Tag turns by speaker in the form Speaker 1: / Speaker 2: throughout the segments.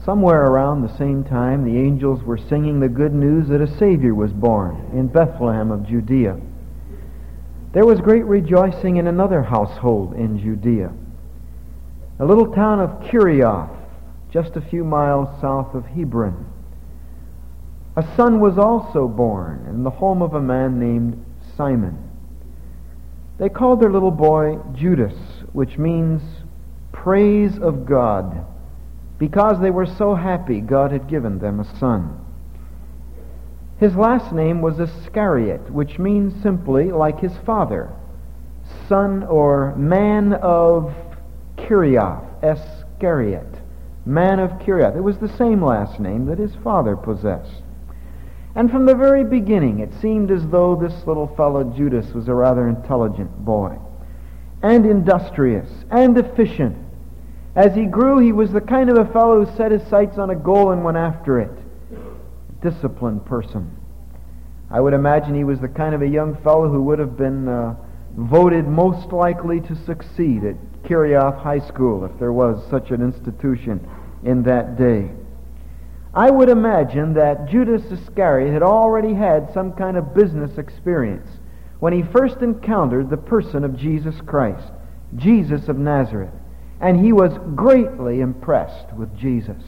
Speaker 1: Somewhere around the same time, the angels were singing the good news that a Savior was born in Bethlehem of Judea. There was great rejoicing in another household in Judea, a little town of Kirioth, just a few miles south of Hebron. A son was also born in the home of a man named Simon. They called their little boy Judas, which means praise of God, because they were so happy God had given them a son. His last name was Iscariot, which means simply, like his father, son or man of Kirioth, Iscariot, man of Kirioth. It was the same last name that his father possessed. And from the very beginning, it seemed as though this little fellow Judas was a rather intelligent boy, and industrious, and efficient. As he grew, he was the kind of a fellow who set his sights on a goal and went after it. Disciplined person. I would imagine he was the kind of a young fellow who would have been voted most likely to succeed at Kirioth High School, if there was such an institution in that day. I would imagine that Judas Iscariot had already had some kind of business experience when he first encountered the person of Jesus Christ, Jesus of Nazareth, and he was greatly impressed with Jesus.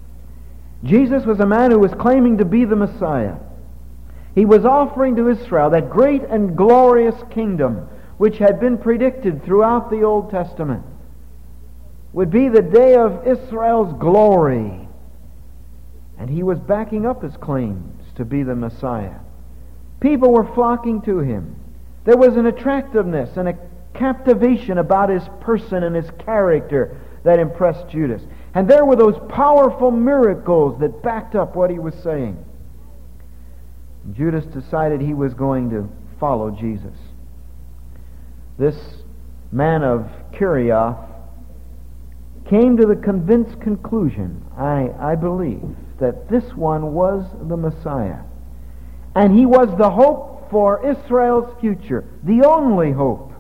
Speaker 1: Jesus was a man who was claiming to be the Messiah. He was offering to Israel that great and glorious kingdom which had been predicted throughout the Old Testament would be the day of Israel's glory. And he was backing up his claims to be the Messiah. People were flocking to him. There was an attractiveness and a captivation about his person and his character that impressed Judas. And there were those powerful miracles that backed up what he was saying. Judas decided he was going to follow Jesus. This man of Kirioth came to the convinced conclusion, I believe, that this one was the Messiah. And he was the hope for Israel's future, the only hope.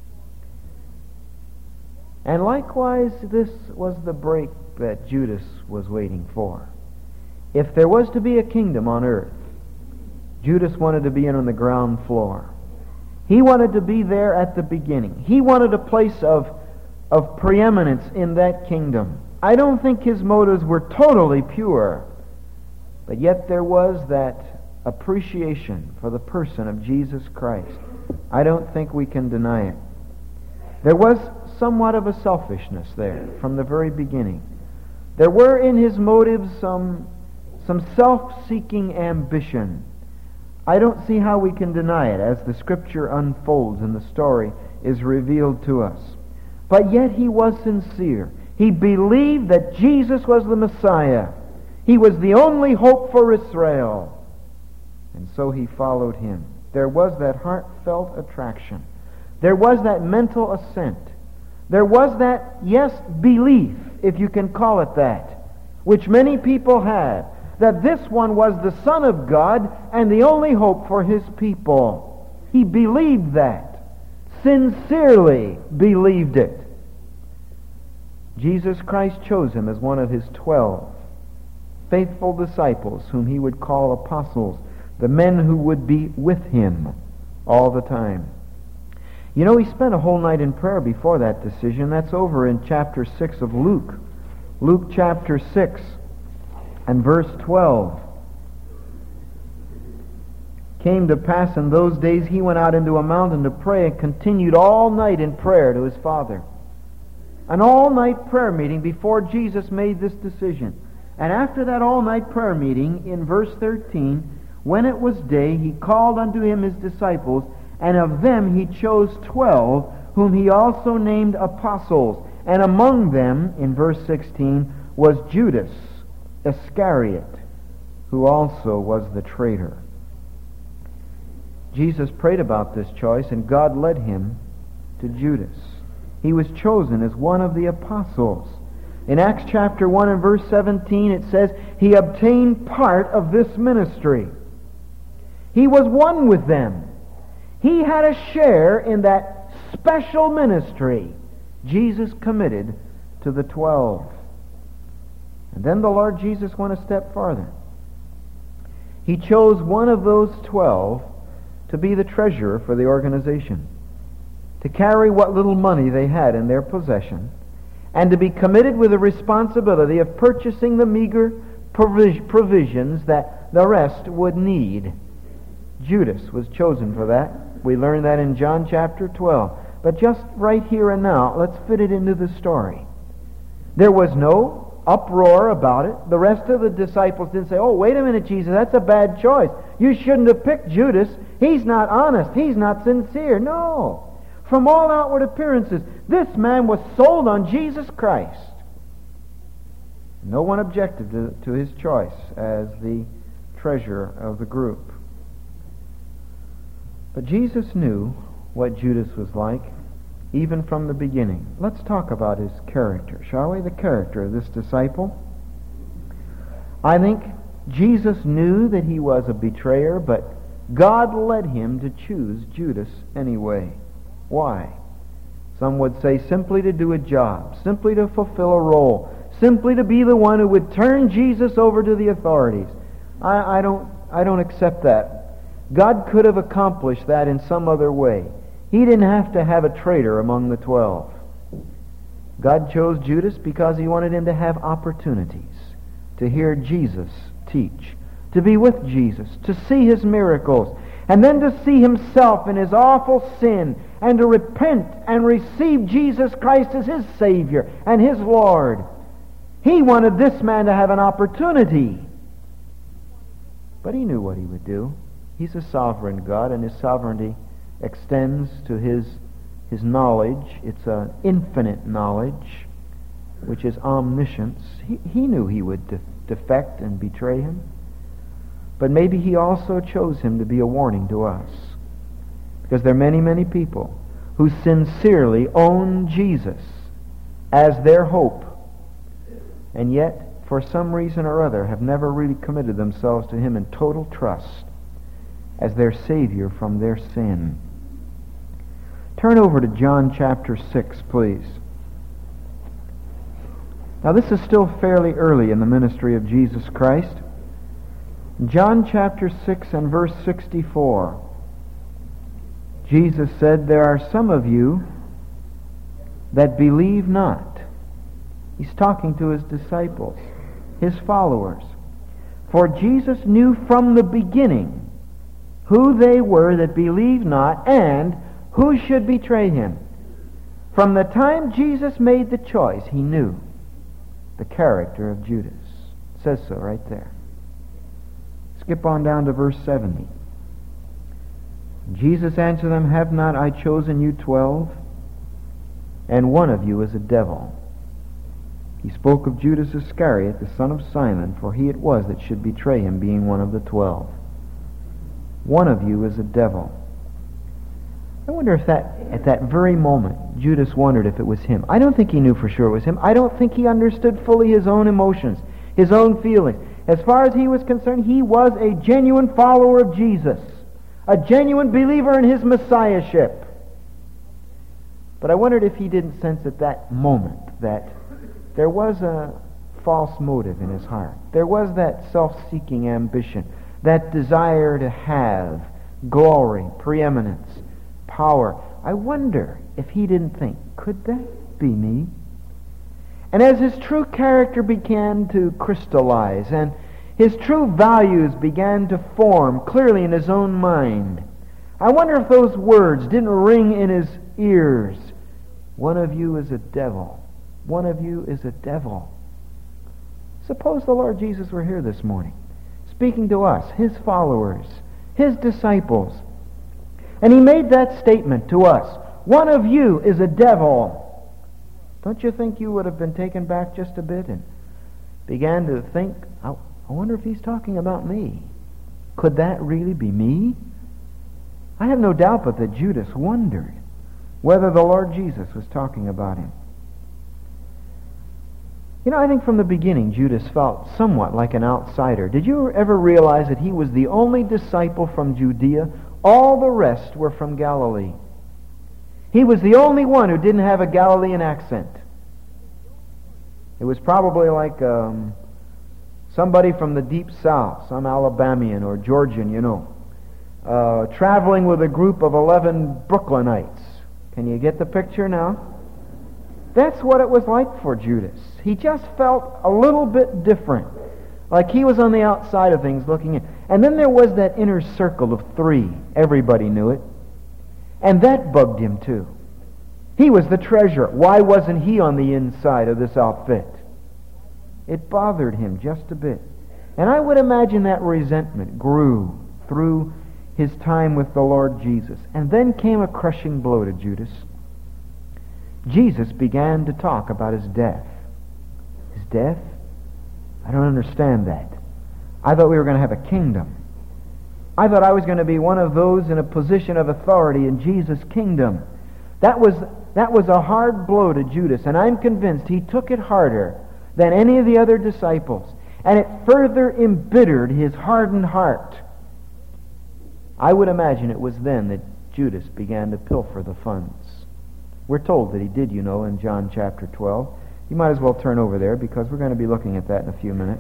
Speaker 1: And likewise, this was the break that Judas was waiting for. If there was to be a kingdom on earth, Judas wanted to be in on the ground floor. He wanted to be there at the beginning. He wanted a place of preeminence in that kingdom. I don't think his motives were totally pure, but yet there was that appreciation for the person of Jesus Christ. I don't think we can deny it. There was somewhat of a selfishness there from the very beginning. There were in his motives some self-seeking ambition. I don't see how we can deny it as the Scripture unfolds and the story is revealed to us. But yet he was sincere. He believed that Jesus was the Messiah. He was the only hope for Israel. And so he followed him. There was that heartfelt attraction. There was that mental assent. There was that, yes, belief, if you can call it that, which many people had, that this one was the Son of God and the only hope for his people. He believed that, sincerely believed it. Jesus Christ chose him as one of his 12 faithful disciples, whom he would call apostles, the men who would be with him all the time. You know, he spent a whole night in prayer before that decision. That's over in chapter 6 of Luke. Luke chapter 6 and verse 12. Came to pass in those days he went out into a mountain to pray and continued all night in prayer to his Father. An all-night prayer meeting before Jesus made this decision. And after that all-night prayer meeting, in verse 13, when it was day, he called unto him his disciples, and of them he chose 12, whom he also named apostles. And among them, in verse 16, was Judas Iscariot, who also was the traitor. Jesus prayed about this choice, and God led him to Judas. He was chosen as one of the apostles. In Acts chapter 1 and verse 17, it says, he obtained part of this ministry. He was one with them. He had a share in that special ministry Jesus committed to the 12. And then the Lord Jesus went a step farther. He chose one of those 12 to be the treasurer for the organization, to carry what little money they had in their possession, and to be committed with the responsibility of purchasing the meager provisions that the rest would need. Judas was chosen for that. We learn that in John chapter 12. But just right here and now, let's fit it into the story. There was no uproar about it. The rest of the disciples didn't say, "Oh, wait a minute, Jesus, that's a bad choice. You shouldn't have picked Judas. He's not honest. He's not sincere." No. From all outward appearances, this man was sold on Jesus Christ. No one objected to his choice as the treasurer of the group. But Jesus knew what Judas was like, even from the beginning. Let's talk about his character, shall we? The character of this disciple. I think Jesus knew that he was a betrayer, but God led him to choose Judas anyway. Why? Some would say simply to do a job, simply to fulfill a role, simply to be the one who would turn Jesus over to the authorities. I don't accept that. God could have accomplished that in some other way. He didn't have to have a traitor among the 12. God chose Judas because he wanted him to have opportunities to hear Jesus teach, to be with Jesus, to see his miracles, and then to see himself in his awful sin, and to repent and receive Jesus Christ as his Savior and his Lord. He wanted this man to have an opportunity. But he knew what he would do. He's a sovereign God, and his sovereignty extends to his knowledge. It's an infinite knowledge, which is omniscience. He knew he would defect and betray him. But maybe he also chose him to be a warning to us. Because there are many, many people who sincerely own Jesus as their hope, and yet, for some reason or other, have never really committed themselves to him in total trust as their Savior from their sin. Turn over to John chapter 6, please. Now this is still fairly early in the ministry of Jesus Christ. John chapter 6 and verse 64. Jesus said, "There are some of you that believe not." He's talking to his disciples, his followers. "For Jesus knew from the beginning who they were that believed not, and who should betray him." From the time Jesus made the choice, he knew the character of Judas. It says so right there. Skip on down to verse 70. Jesus answered them, "Have not I chosen you 12? And one of you is a devil." He spoke of Judas Iscariot, the son of Simon, for he it was that should betray him, being one of the 12. One of you is a devil. I wonder if at that very moment, Judas wondered if it was him. I don't think he knew for sure it was him. I don't think he understood fully his own emotions, his own feelings. As far as he was concerned, he was a genuine follower of Jesus, a genuine believer in his messiahship. But I wondered if he didn't sense at that moment that there was a false motive in his heart. There was that self-seeking ambition, that desire to have glory, preeminence, power. I wonder if he didn't think, could that be me? And as his true character began to crystallize and his true values began to form clearly in his own mind, I wonder if those words didn't ring in his ears. One of you is a devil. One of you is a devil. Suppose the Lord Jesus were here this morning, speaking to us, his followers, his disciples, and he made that statement to us. One of you is a devil. Don't you think you would have been taken back just a bit and began to think, I wonder if he's talking about me. Could that really be me? I have no doubt but that Judas wondered whether the Lord Jesus was talking about him. You know, I think from the beginning Judas felt somewhat like an outsider. Did you ever realize that he was the only disciple from Judea? All the rest were from Galilee. He was the only one who didn't have a Galilean accent. It was probably like Somebody from the deep south, some Alabamian or Georgian, traveling with a group of 11 Brooklynites. Can you get the picture now? That's what it was like for Judas. He just felt a little bit different, like he was on the outside of things looking in. And then there was that inner circle of 3. Everybody knew it. And that bugged him too. He was the treasurer. Why wasn't he on the inside of this outfit? It bothered him just a bit. And I would imagine that resentment grew through his time with the Lord Jesus. And then came a crushing blow to Judas. Jesus began to talk about his death. His death? I don't understand that. I thought we were going to have a kingdom. I thought I was going to be one of those in a position of authority in Jesus' kingdom. That was a hard blow to Judas, and I'm convinced he took it harder than any of the other disciples, and it further embittered his hardened heart. I would imagine it was then that Judas began to pilfer the funds. We're told that he did, in John chapter 12. You might as well turn over there because we're going to be looking at that in a few minutes.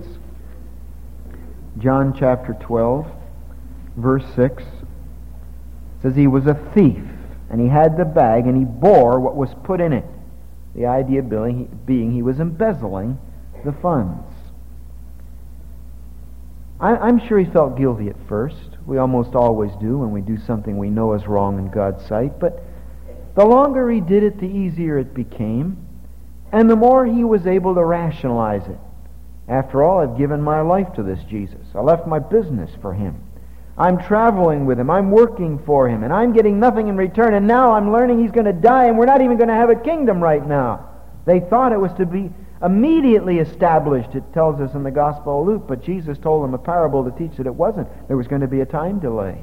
Speaker 1: John chapter 12, verse 6 says he was a thief, and he had the bag, and he bore what was put in it. The idea being he was embezzling the funds. I'm sure he felt guilty at first. We almost always do when we do something we know is wrong in God's sight. But the longer he did it, the easier it became, and the more he was able to rationalize it. After all, I've given my life to this Jesus. I left my business for him. I'm traveling with him. I'm working for him. And I'm getting nothing in return. And now I'm learning he's going to die, and we're not even going to have a kingdom right now. They thought it was to be immediately established, it tells us in the Gospel of Luke. But Jesus told them a parable to teach that it wasn't. There was going to be a time delay.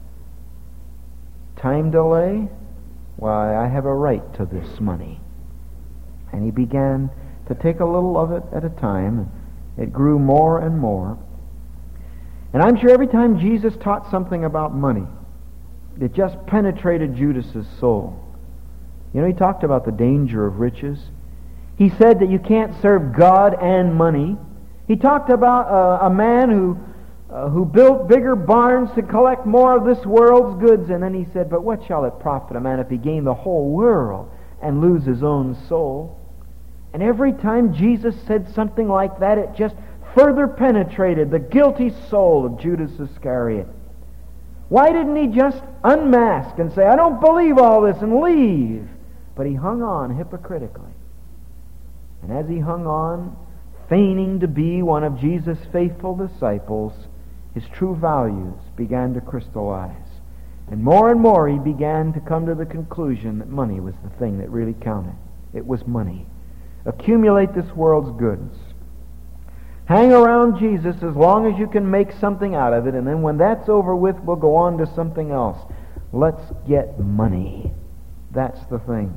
Speaker 1: Time delay? Why, I have a right to this money. And he began to take a little of it at a time. It grew more and more. And I'm sure every time Jesus taught something about money, it just penetrated Judas's soul. He talked about the danger of riches. He said that you can't serve God and money. He talked about a man who built bigger barns to collect more of this world's goods. And then he said, but what shall it profit a man if he gain the whole world and lose his own soul? And every time Jesus said something like that, it just further penetrated the guilty soul of Judas Iscariot. Why didn't he just unmask and say, I don't believe all this, and leave? But he hung on hypocritically. And as he hung on, feigning to be one of Jesus' faithful disciples, his true values began to crystallize. And more he began to come to the conclusion that money was the thing that really counted. It was money. Accumulate this world's goods. Hang around Jesus as long as you can make something out of it, and then when that's over with, we'll go on to something else. Let's get money. That's the thing.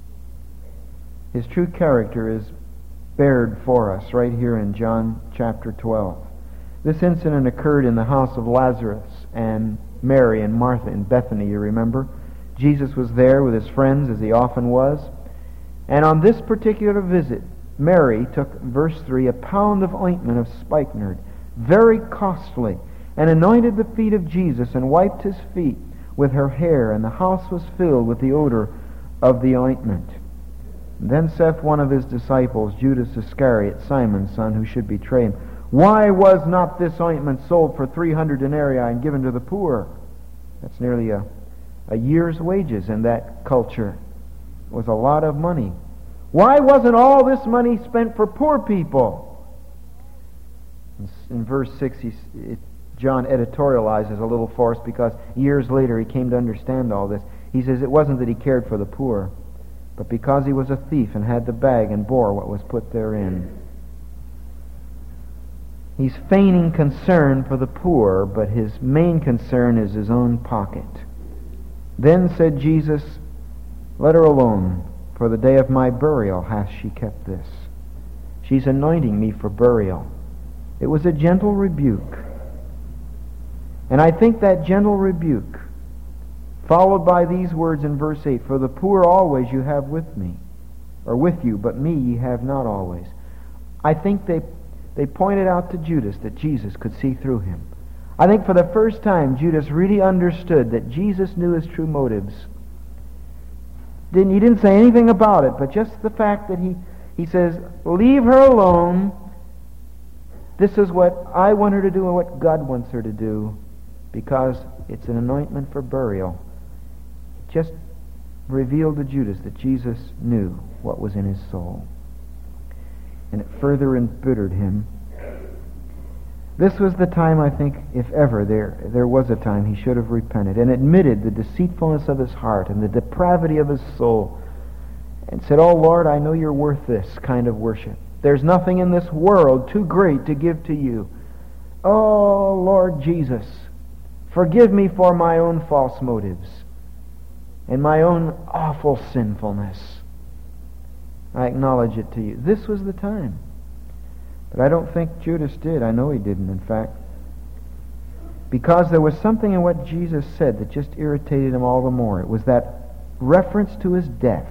Speaker 1: His true character is bared for us right here in John chapter 12. This incident occurred in the house of Lazarus and Mary and Martha in Bethany, you remember? Jesus was there with his friends, as he often was. And on this particular visit, Mary took, verse 3, a pound of ointment of spikenard, very costly, and anointed the feet of Jesus and wiped his feet with her hair, and the house was filled with the odor of the ointment. Then saith one of his disciples, Judas Iscariot, Simon's son, who should betray him, why was not this ointment sold for 300 denarii and given to the poor? That's nearly a year's wages in that culture. It was a lot of money. Why wasn't all this money spent for poor people? In verse 6, John editorializes a little for us because years later he came to understand all this. He says it wasn't that he cared for the poor, but because he was a thief and had the bag and bore what was put therein. He's feigning concern for the poor, but his main concern is his own pocket. Then said Jesus, let her alone, for the day of my burial hath she kept this. She's anointing me for burial. It was a gentle rebuke. And I think that gentle rebuke, followed by these words in verse 8, for the poor always you have with me, or with you, but me ye have not always. I think they they pointed out to Judas that Jesus could see through him. I think for the first time, Judas really understood that Jesus knew his true motives. He didn't say anything about it, but just the fact that he says, leave her alone. This is what I want her to do and what God wants her to do, because it's an anointment for burial. It just revealed to Judas that Jesus knew what was in his soul. And it further embittered him. This was the time, I think, if ever there was a time, he should have repented and admitted the deceitfulness of his heart and the depravity of his soul, and said, oh Lord, I know you're worth this kind of worship. There's nothing in this world too great to give to you. Oh Lord Jesus, forgive me for my own false motives and my own awful sinfulness. I acknowledge it to you. This was the time. But I don't think Judas did. I know he didn't, in fact. Because there was something in what Jesus said that just irritated him all the more. It was that reference to his death.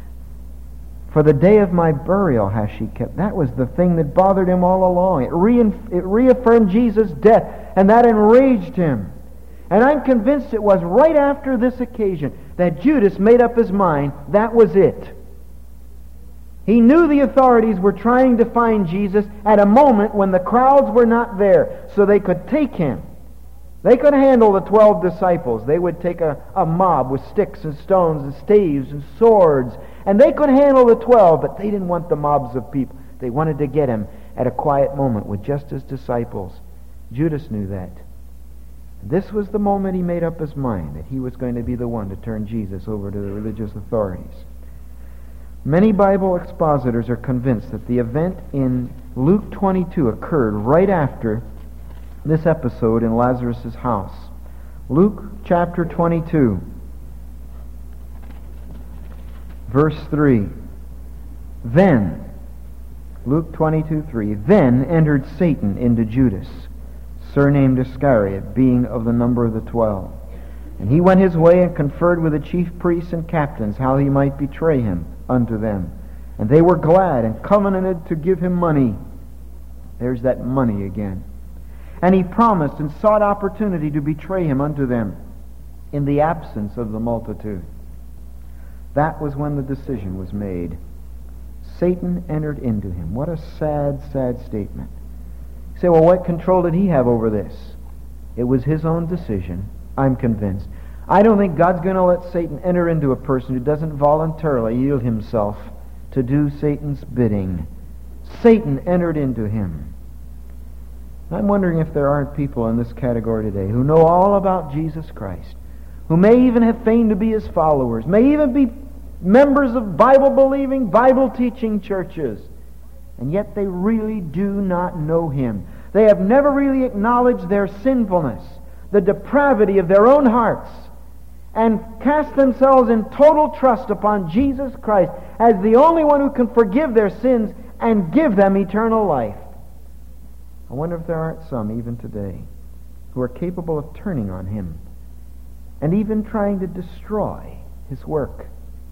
Speaker 1: For the day of my burial has she kept. That was the thing that bothered him all along. It reaffirmed Jesus' death, and that enraged him. And I'm convinced it was right after this occasion that Judas made up his mind that was it. He knew the authorities were trying to find Jesus at a moment when the crowds were not there, so they could take him. They could handle the 12 disciples. They would take a mob with sticks and stones and staves and swords, and they could handle the 12, but they didn't want the mobs of people. They wanted to get him at a quiet moment with just his disciples. Judas knew that. This was the moment he made up his mind that he was going to be the one to turn Jesus over to the religious authorities. Many Bible expositors are convinced that the event in Luke 22 occurred right after this episode in Lazarus' house. Luke chapter 22, verse 3. Then, Luke 22:3, then entered Satan into Judas, surnamed Iscariot, being of the number of the 12. And he went his way and conferred with the chief priests and captains how he might betray him unto them. And they were glad and covenanted to give him money. There's that money again. And he promised and sought opportunity to betray him unto them in the absence of the multitude. That was when the decision was made. Satan entered into him. What a sad, sad statement. You say, well, what control did he have over this? It was his own decision, I'm convinced. I don't think God's going to let Satan enter into a person who doesn't voluntarily yield himself to do Satan's bidding. Satan entered into him. I'm wondering if there aren't people in this category today who know all about Jesus Christ, who may even have feigned to be his followers, may even be members of Bible-believing, Bible-teaching churches, and yet they really do not know him. They have never really acknowledged their sinfulness, the depravity of their own hearts, and cast themselves in total trust upon Jesus Christ as the only one who can forgive their sins and give them eternal life. I wonder if there aren't some even today who are capable of turning on him and even trying to destroy his work.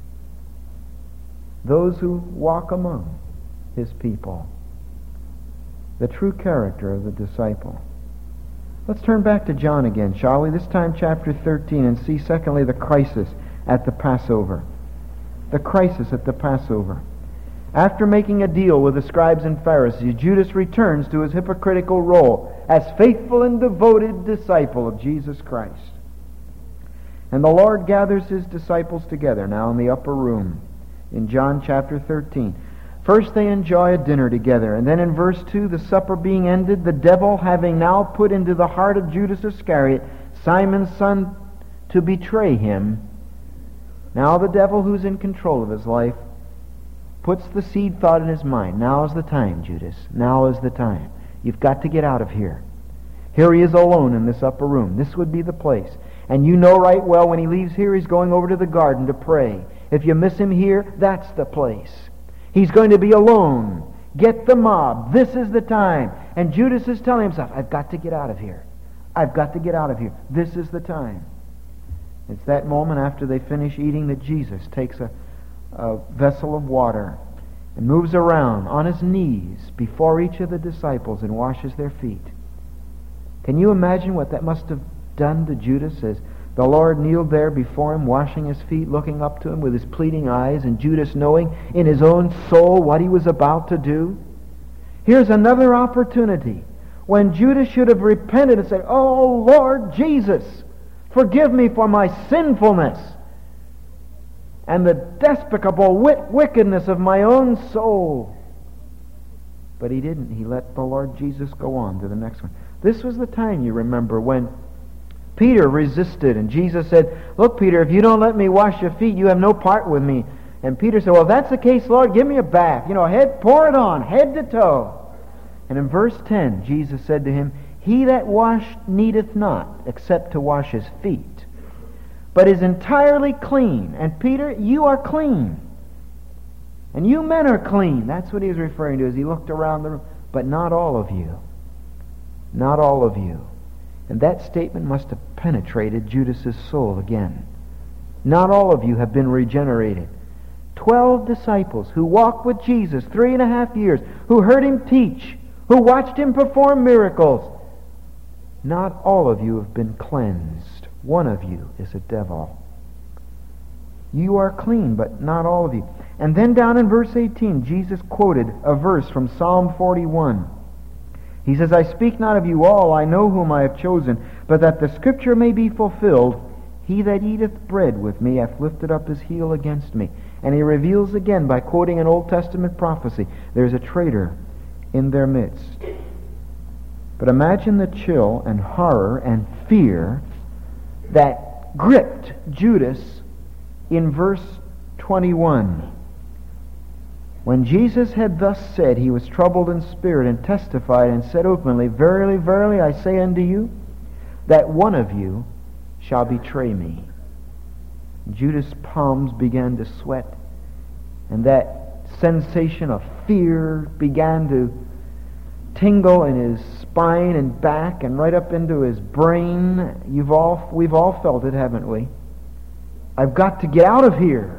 Speaker 1: Those who walk among his people. The true character of the disciple. Let's turn back to John again, shall we? This time chapter 13, and see secondly the crisis at the Passover. The crisis at the Passover. After making a deal with the scribes and Pharisees, Judas returns to his hypocritical role as faithful and devoted disciple of Jesus Christ. And the Lord gathers his disciples together now in the upper room in John chapter 13. First they enjoy a dinner together, and then in verse 2, the supper being ended, the devil having now put into the heart of Judas Iscariot, Simon's son, to betray him. Now the devil, who's in control of his life, puts the seed thought in his mind. Now is the time, Judas. Now is the time. You've got to get out of here. Here he is alone in this upper room. This would be the place. And you know right well when he leaves here, he's going over to the garden to pray. If you miss him here, that's the place. He's going to be alone. Get the mob. This is the time. And Judas is telling himself, I've got to get out of here. I've got to get out of here. This is the time. It's that moment after they finish eating that Jesus takes a vessel of water and moves around on his knees before each of the disciples and washes their feet. Can you imagine what that must have done to Judas as the Lord kneeled there before him, washing his feet, looking up to him with his pleading eyes, and Judas knowing in his own soul what he was about to do? Here's another opportunity when Judas should have repented and said, "Oh, Lord Jesus, forgive me for my sinfulness and the despicable wickedness of my own soul." But he didn't. He let the Lord Jesus go on to the next one. This was the time, you remember, when Peter resisted, and Jesus said, "Look, Peter, if you don't let me wash your feet, you have no part with me." And Peter said, "Well, if that's the case, Lord, give me a bath. Pour it on, head to toe." And in verse 10, Jesus said to him, "He that washed needeth not, except to wash his feet, but is entirely clean. And Peter, you are clean. And you men are clean." That's what he was referring to as he looked around the room. "But not all of you. Not all of you." And that statement must have penetrated Judas's soul again. Not all of you have been regenerated. 12 disciples who walked with Jesus 3.5 years, who heard him teach, who watched him perform miracles. Not all of you have been cleansed. One of you is a devil. You are clean, but not all of you. And then down in verse 18, Jesus quoted a verse from Psalm 41. He says, "I speak not of you all, I know whom I have chosen, but that the scripture may be fulfilled, he that eateth bread with me hath lifted up his heel against me." And he reveals again by quoting an Old Testament prophecy, there's a traitor in their midst. But imagine the chill and horror and fear that gripped Judas in verse 21. When Jesus had thus said, he was troubled in spirit and testified and said openly, "Verily, verily, I say unto you, that one of you shall betray me." Judas' palms began to sweat, and that sensation of fear began to tingle in his spine and back and right up into his brain. We've all felt it, haven't we? I've got to get out of here.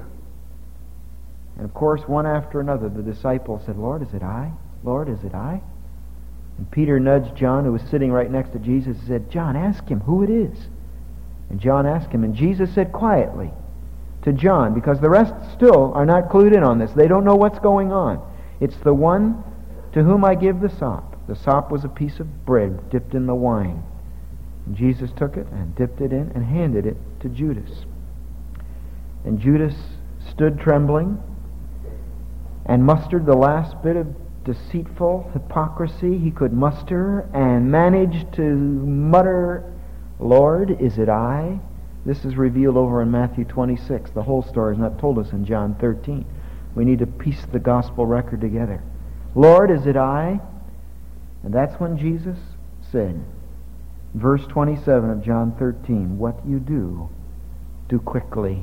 Speaker 1: And of course, one after another, the disciples said, "Lord, is it I? Lord, is it I?" And Peter nudged John, who was sitting right next to Jesus, and said, "John, ask him who it is." And John asked him, and Jesus said quietly to John, because the rest still are not clued in on this. They don't know what's going on. "It's the one to whom I give the sop." The sop was a piece of bread dipped in the wine. And Jesus took it and dipped it in and handed it to Judas. And Judas stood trembling and mustered the last bit of deceitful hypocrisy he could muster and managed to mutter, "Lord, is it I?" This is revealed over in Matthew 26. The whole story is not told us in John 13. We need to piece the gospel record together. "Lord, is it I?" And that's when Jesus said, verse 27 of John 13, "What you do quickly."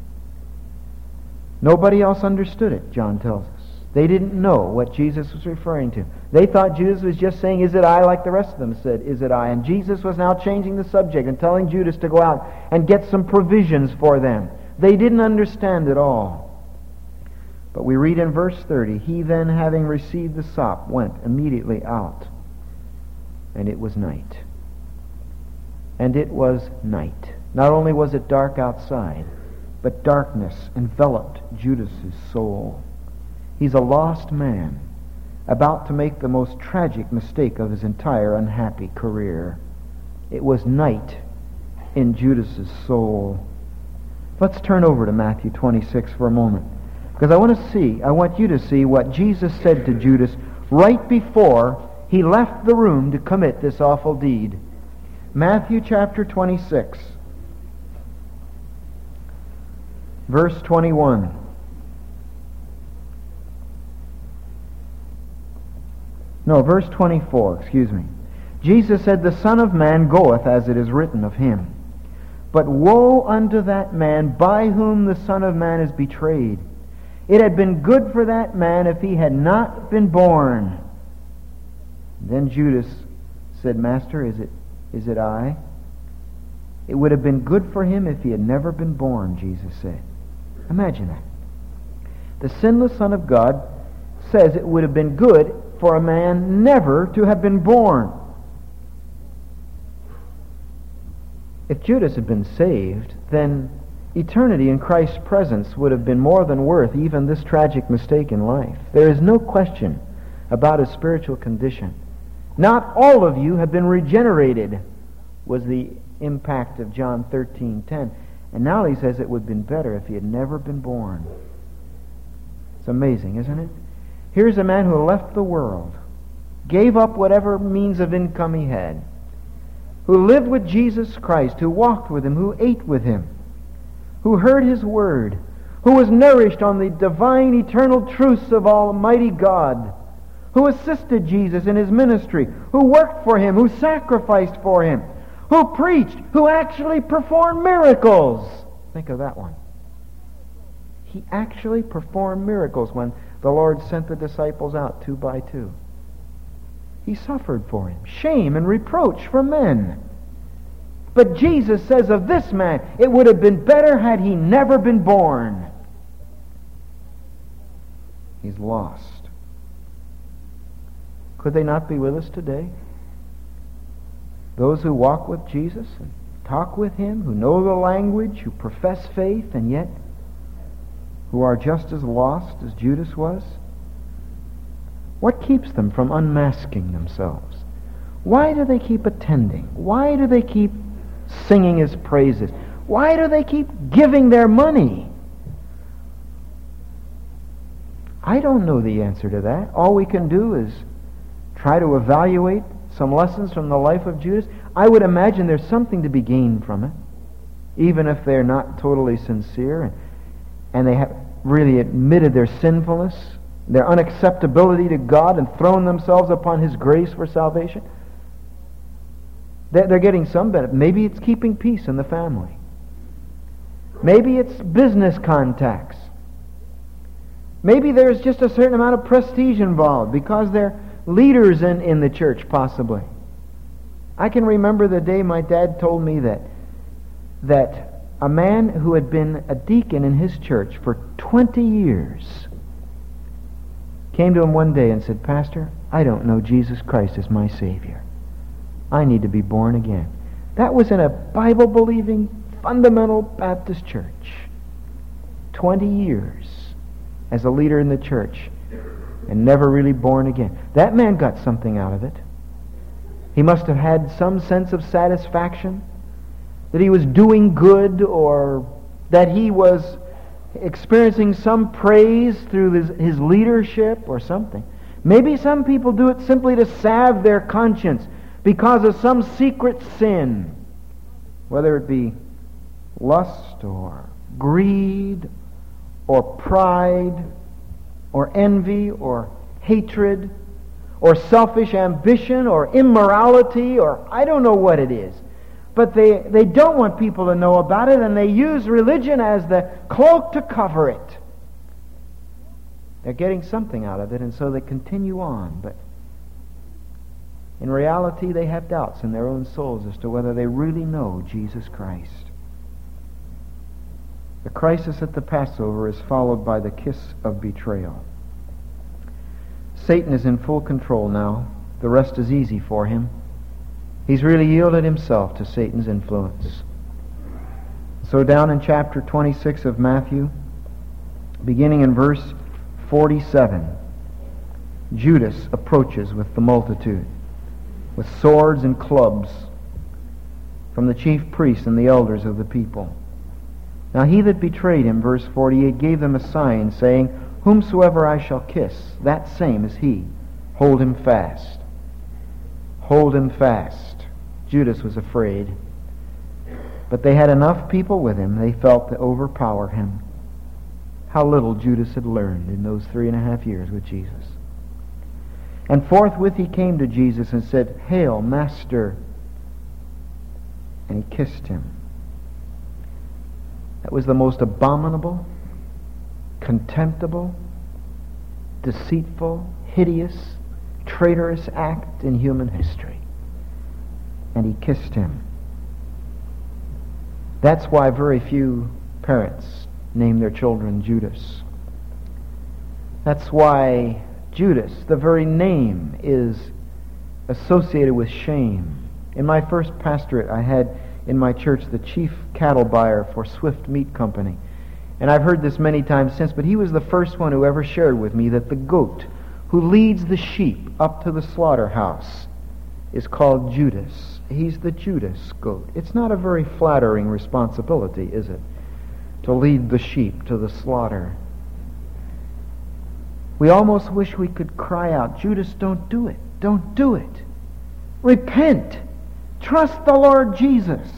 Speaker 1: Nobody else understood it, John tells us. They didn't know what Jesus was referring to. They thought Jesus was just saying, "Is it I?" like the rest of them said, "Is it I?" And Jesus was now changing the subject and telling Judas to go out and get some provisions for them. They didn't understand it all. But we read in verse 30, "He then, having received the sop, went immediately out. And it was night." And it was night. Not only was it dark outside, but darkness enveloped Judas's soul. He's a lost man, about to make the most tragic mistake of his entire unhappy career. It was night in Judas's soul. Let's turn over to Matthew 26 for a moment, because I want you to see what Jesus said to Judas right before he left the room to commit this awful deed. Matthew chapter 26. Verse 21. No, verse 24, Jesus said, "The Son of Man goeth as it is written of him. But woe unto that man by whom the Son of Man is betrayed. It had been good for that man if he had not been born." Then Judas said, "Master, is it I?" It would have been good for him if he had never been born, Jesus said. Imagine that. The sinless Son of God says it would have been good for a man never to have been born. If Judas had been saved, then eternity in Christ's presence would have been more than worth even this tragic mistake in life. There is no question about his spiritual condition. Not all of you have been regenerated, was the impact of John 13:10. And now he says it would have been better if he had never been born. It's amazing, isn't it? Here's a man who left the world, gave up whatever means of income he had, who lived with Jesus Christ, who walked with him, who ate with him, who heard his word, who was nourished on the divine eternal truths of Almighty God, who assisted Jesus in his ministry, who worked for him, who sacrificed for him, who preached, who actually performed miracles. Think of that one. He actually performed miracles when the Lord sent the disciples out 2 by 2. He suffered for him, shame and reproach from men. But Jesus says of this man, it would have been better had he never been born. He's lost. Could they not be with us today? Those who walk with Jesus and talk with him, who know the language, who profess faith, and yet who are just as lost as Judas was? What keeps them from unmasking themselves? Why do they keep attending? Why do they keep singing his praises? Why do they keep giving their money? I don't know the answer to that. All we can do is try to evaluate some lessons from the life of Judas. I would imagine there's something to be gained from it, even if they're not totally sincere and they have really admitted their sinfulness, their unacceptability to God, and thrown themselves upon his grace for salvation. They're getting some benefit. Maybe it's keeping peace in the family. Maybe it's business contacts. Maybe there's just a certain amount of prestige involved because they're leaders in the church, possibly. I can remember the day my dad told me that a man who had been a deacon in his church for 20 years came to him one day and said, "Pastor, I don't know Jesus Christ as my Savior. I need to be born again." That was in a Bible-believing, fundamental Baptist church. 20 years as a leader in the church and never really born again. That man got something out of it. He must have had some sense of satisfaction that he was doing good, or that he was experiencing some praise through his leadership or something. Maybe some people do it simply to salve their conscience because of some secret sin, whether it be lust or greed or pride or envy or hatred or selfish ambition or immorality, or I don't know what it is. But they don't want people to know about it, and they use religion as the cloak to cover it. They're getting something out of it, and so they continue on. But in reality, they have doubts in their own souls as to whether they really know Jesus Christ. The crisis at the Passover is followed by the kiss of betrayal. Satan is in full control now. The rest is easy for him. He's really yielded himself to Satan's influence. So down in chapter 26 of Matthew, beginning in verse 47, Judas approaches with the multitude, with swords and clubs, from the chief priests and the elders of the people. Now he that betrayed him, verse 48, gave them a sign, saying, "Whomsoever I shall kiss, that same is he. Hold him fast." Hold him fast. Judas was afraid. But they had enough people with him, they felt, to overpower him. How little Judas had learned in those 3.5 years with Jesus. And forthwith he came to Jesus and said, "Hail, Master!" And he kissed him. That was the most abominable, contemptible, deceitful, hideous, traitorous act in human history. And he kissed him. That's why very few parents name their children Judas. That's why Judas, the very name, is associated with shame. In my first pastorate, I had in my church the chief cattle buyer for Swift Meat Company. And I've heard this many times since, but he was the first one who ever shared with me that the goat who leads the sheep up to the slaughterhouse is called Judas. He's the Judas goat. It's not a very flattering responsibility, is it, to lead the sheep to the slaughter? We almost wish we could cry out, Judas, don't do it. Don't do it. Repent. Trust the Lord Jesus.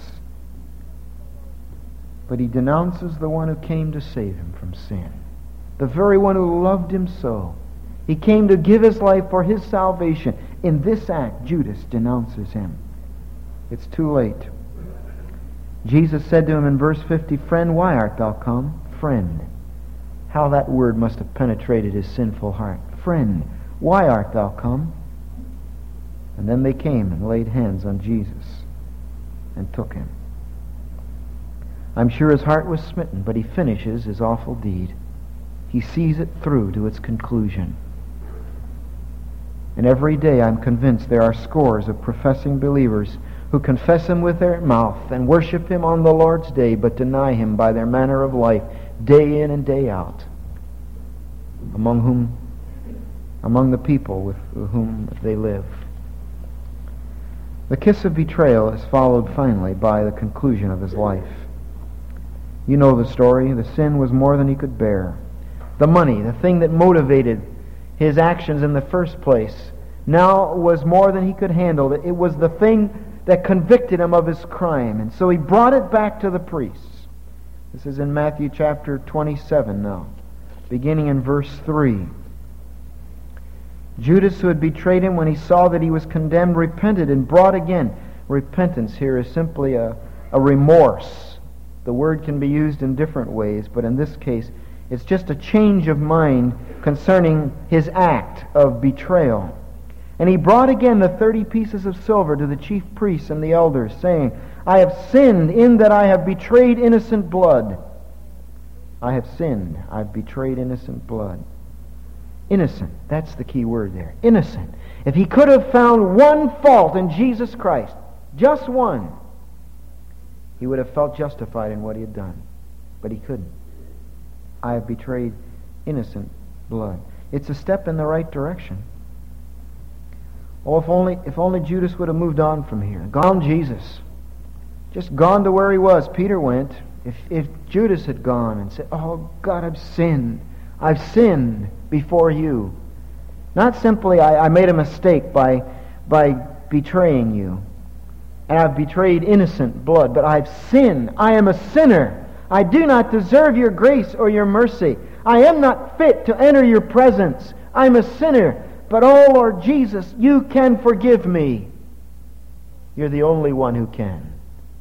Speaker 1: But he denounces the one who came to save him from sin, the very one who loved him so. He came to give his life for his salvation. In this act, Judas denounces him. It's too late. Jesus said to him in verse 50, Friend, why art thou come? Friend. How that word must have penetrated his sinful heart. Friend, why art thou come? And then they came and laid hands on Jesus and took him. I'm sure his heart was smitten, but he finishes his awful deed. He sees it through to its conclusion. And every day I'm convinced there are scores of professing believers who confess him with their mouth and worship him on the Lord's day, but deny him by their manner of life, day in and day out, among the people with whom they live. The kiss of betrayal is followed finally by the conclusion of his life. You know the story. The sin was more than he could bear. The money, the thing that motivated his actions in the first place, now was more than he could handle. It was the thing that convicted him of his crime. And so he brought it back to the priests. This is in Matthew chapter 27 now, beginning in verse 3. Judas, who had betrayed him, when he saw that he was condemned, repented and brought again. Repentance here is simply a remorse. The word can be used in different ways, but in this case, it's just a change of mind concerning his act of betrayal. And he brought again the 30 pieces of silver to the chief priests and the elders, saying, I have sinned in that I have betrayed innocent blood. I have sinned. I've betrayed innocent blood. Innocent. That's the key word there. Innocent. If he could have found one fault in Jesus Christ, just one, he would have felt justified in what he had done. But he couldn't. I have betrayed innocent blood. It's a step in the right direction. Oh, if only Judas would have moved on from here. Gone Jesus. Just gone to where he was. Peter went. If Judas had gone and said, oh God, I've sinned. I've sinned before you. Not simply I made a mistake by betraying you. And I've betrayed innocent blood, but I've sinned. I am a sinner. I do not deserve your grace or your mercy. I am not fit to enter your presence. I'm a sinner. But, oh Lord Jesus, you can forgive me. You're the only one who can.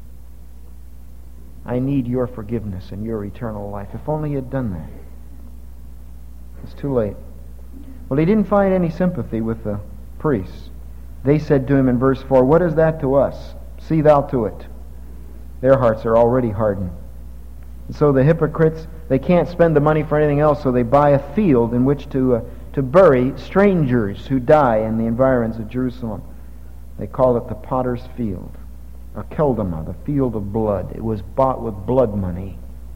Speaker 1: I need your forgiveness and your eternal life. If only he had done that. It's too late. Well, he didn't find any sympathy with the priests. They said to him in verse 4, what is that to us? See thou to it. Their hearts are already hardened. And so the hypocrites, they can't spend the money for anything else, so they buy a field in which to bury strangers who die in the environs of Jerusalem. They call it the Potter's Field, or Keldama, the field of blood. It was bought with blood money.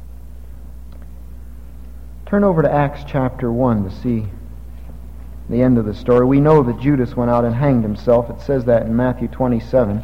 Speaker 1: Turn over to Acts chapter 1 to see the end of the story. We know that Judas went out and hanged himself. It says that in Matthew 27.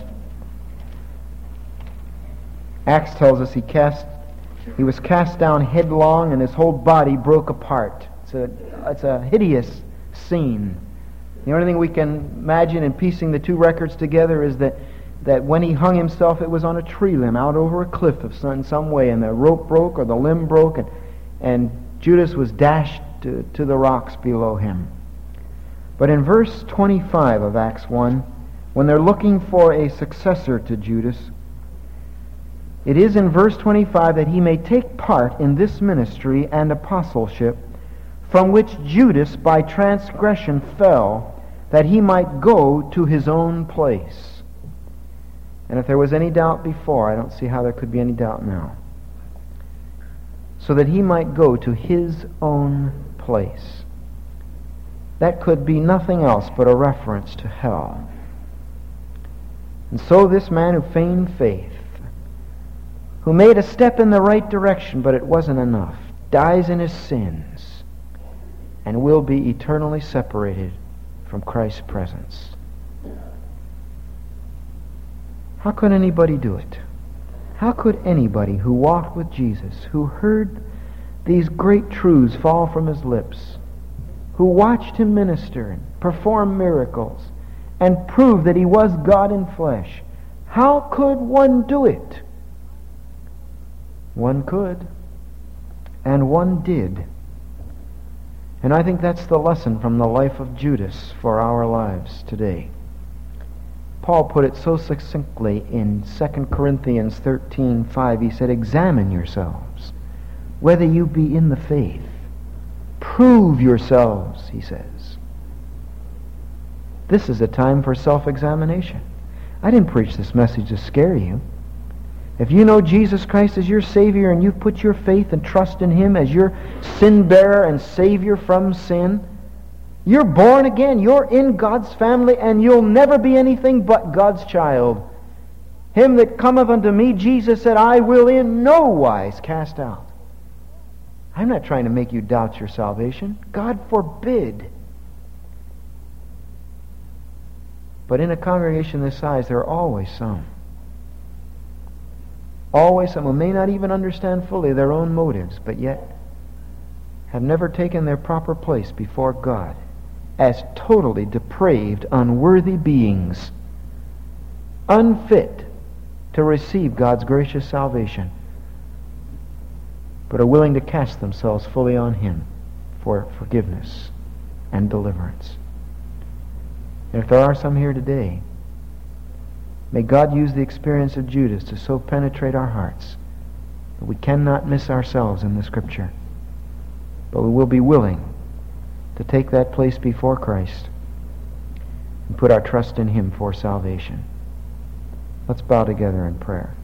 Speaker 1: Acts tells us he was cast down headlong and his whole body broke apart. It's a hideous scene. The only thing we can imagine in piecing the two records together is that when he hung himself, it was on a tree limb out over a cliff of some way, and the rope broke or the limb broke, and Judas was dashed to the rocks below him. But in verse 25 of Acts 1, when they're looking for a successor to Judas, it is in verse 25 that he may take part in this ministry and apostleship from which Judas by transgression fell, that he might go to his own place. And if there was any doubt before, I don't see how there could be any doubt now. So that he might go to his own place. that could be nothing else but a reference to hell. And so this man who feigned faith, who made a step in the right direction, but it wasn't enough, dies in his sins and will be eternally separated from Christ's presence. How could anybody do it? How could anybody who walked with Jesus, who heard these great truths fall from his lips, who watched him minister and perform miracles and prove that he was God in flesh, how could one do it? One could, and one did. And I think that's the lesson from the life of Judas for our lives today. Paul put it so succinctly in 2 Corinthians 13:5. He said, "Examine yourselves, whether you be in the faith. Prove yourselves," he says. This is a time for self-examination. I didn't preach this message to scare you. If you know Jesus Christ as your Savior and you've put your faith and trust in Him as your sin-bearer and Savior from sin, you're born again. You're in God's family, and you'll never be anything but God's child. Him that cometh unto me, Jesus said, I will in no wise cast out. I'm not trying to make you doubt your salvation. God forbid. But in a congregation this size, there are always some who may not even understand fully their own motives, but yet have never taken their proper place before God as totally depraved, unworthy beings, unfit to receive God's gracious salvation, but are willing to cast themselves fully on Him for forgiveness and deliverance. And if there are some here today, may God use the experience of Judas to so penetrate our hearts that we cannot miss ourselves in the Scripture, but we will be willing to take that place before Christ and put our trust in Him for salvation. Let's bow together in prayer.